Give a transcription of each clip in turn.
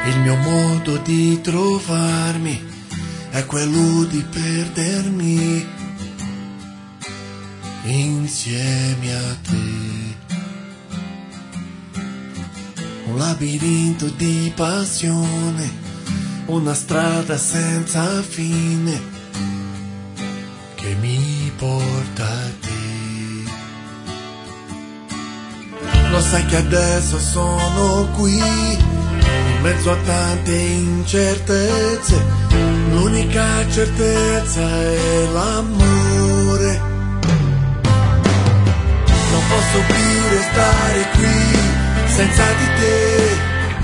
Il mio modo di trovarmi è quello di perdermi insieme a te. Un labirinto di passione, una strada senza fine che mi porta a te. Lo sai che adesso sono qui, in mezzo a tante incertezze, l'unica certezza è l'amore. Non posso più restare qui senza di te.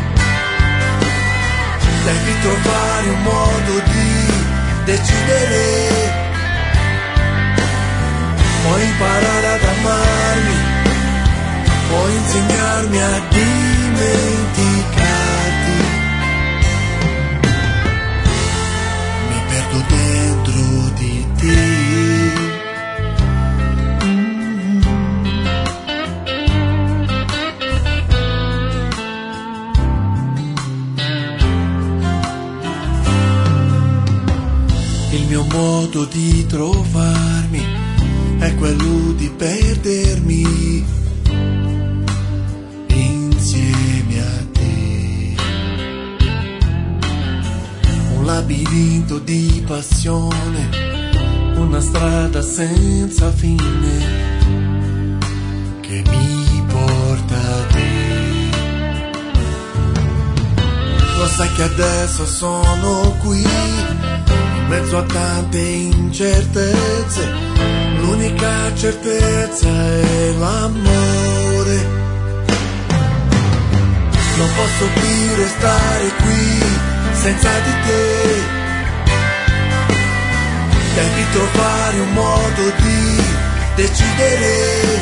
Devi trovare un modo di decidere. Puoi imparare ad amarmi, puoi insegnarmi a dimenticarti. Mi perdo dentro di te. Il mio modo di trovarmi è quello di perdermi insieme a te. Un labirinto di passione, una strada senza fine che mi porta a te. Lo sai che adesso sono qui, in mezzo a tante incertezze, l'unica certezza è l'amore. Non posso più restare qui senza di te. Devi trovare un modo di decidere.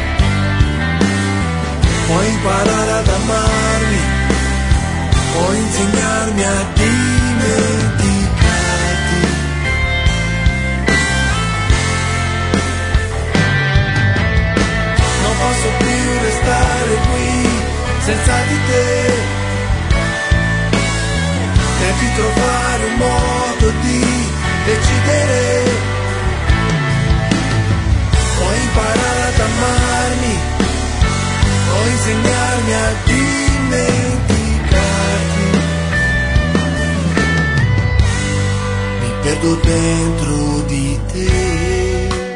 Puoi imparare ad amarmi, puoi insegnarmi a dimenticarti. Non posso più restare qui senza di te. Devi trovare un modo di decidere. Puoi imparare ad amarmi, puoi insegnarmi a dimenticarti. Mi perdo dentro di te.